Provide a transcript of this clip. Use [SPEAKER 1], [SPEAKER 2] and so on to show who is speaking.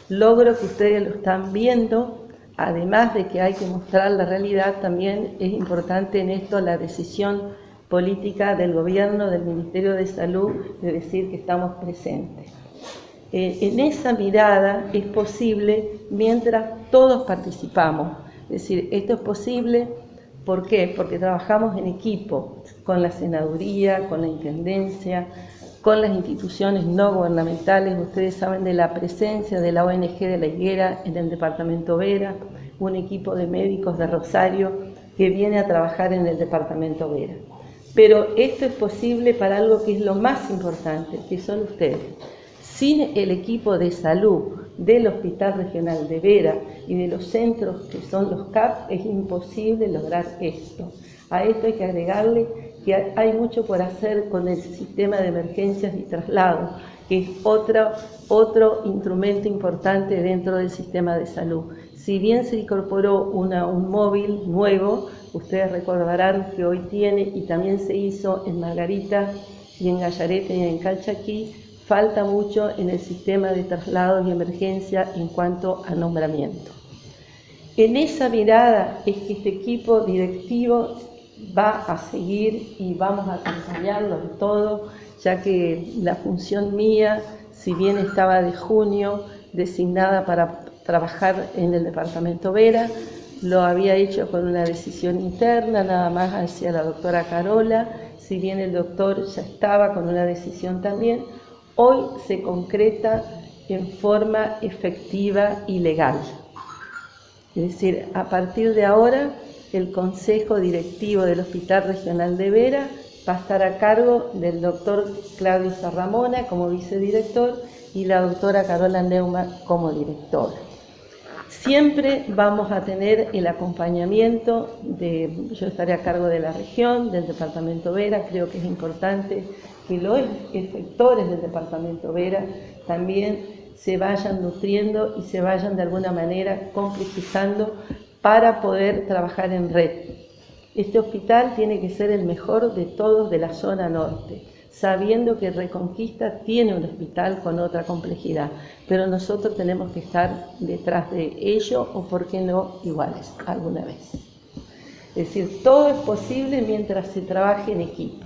[SPEAKER 1] Logro que ustedes lo están viendo, además de que hay que mostrar la realidad, también es importante en esto la decisión política del gobierno, del Ministerio de Salud, de decir que estamos presentes. En esa mirada es posible mientras todos participamos. Es decir, esto es posible, ¿por qué? Porque trabajamos en equipo, con la senaduría, con la intendencia, con las instituciones no gubernamentales. Ustedes saben de la presencia de la ONG de La Higuera en el departamento Vera, un equipo de médicos de Rosario que viene a trabajar en el departamento Vera. Pero esto es posible para algo que es lo más importante, que son ustedes. Sin el equipo de salud del Hospital Regional de Vera y de los centros que son los CAP, es imposible lograr esto. A esto hay que agregarle que hay mucho por hacer con el sistema de emergencias y traslados, que es otro instrumento importante dentro del sistema de salud. Si bien se incorporó un móvil nuevo, ustedes recordarán que hoy tiene, y también se hizo en Margarita y en Gallarete y en Calchaquí, falta mucho en el sistema de traslados y emergencia en cuanto a nombramiento. En esa mirada es que este equipo directivo va a seguir y vamos a acompañarlo en todo, ya que la función mía, si bien estaba de junio designada para trabajar en el departamento Vera, lo había hecho con una decisión interna, nada más hacia la doctora Carola, si bien el doctor ya estaba con una decisión también. Hoy se concreta en forma efectiva y legal. Es decir, a partir de ahora, el Consejo Directivo del Hospital Regional de Vera va a estar a cargo del doctor Claudio Sarramona como vicedirector y la doctora Carola Neumann como directora. Siempre vamos a tener el acompañamiento yo estaré a cargo de la región, del departamento Vera. Creo que es importante que los efectores del departamento Vera también se vayan nutriendo y se vayan de alguna manera complejizando para poder trabajar en red. Este hospital tiene que ser el mejor de todos de la zona norte, sabiendo que Reconquista tiene un hospital con otra complejidad, pero nosotros tenemos que estar detrás de ello, o por qué no iguales alguna vez. Es decir, todo es posible mientras se trabaje en equipo.